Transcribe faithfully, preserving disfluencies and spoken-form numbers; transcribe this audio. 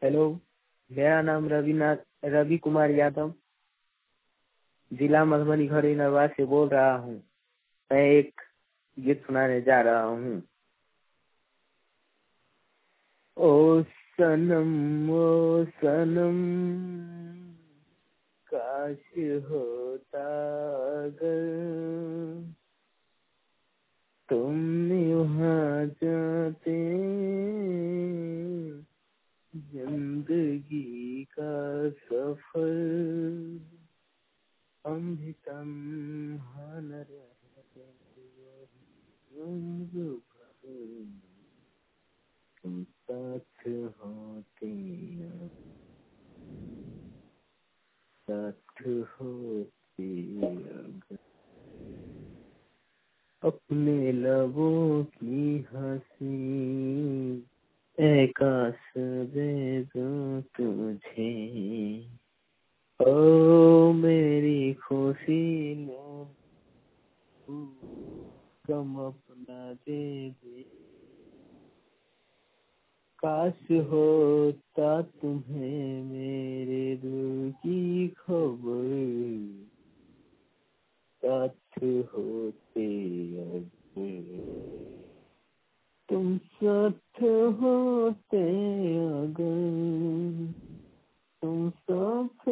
Hello, मेरा नाम रविनाथ रवि कुमार यादव जिला मधुबनी घड़ी नरवा से बोल रहा हूँ। मैं एक गीत सुनाने जा रहा हूँ। ओ सनम ओ सनम काश होता अगर तुमने वहाँ जाते जिंदगी का सफर हम भी तन्हा न रहते उम्र भर तुम साथ होते साथ होते अगर अपने लबों की हंसी ए काश दे दूं तुझे ओ मेरी खुशी में कम अपना दे दे काश होता तुम्हें मेरे दिल की खबर साथ होते अगर तुम साथ होते अगर तुम साथ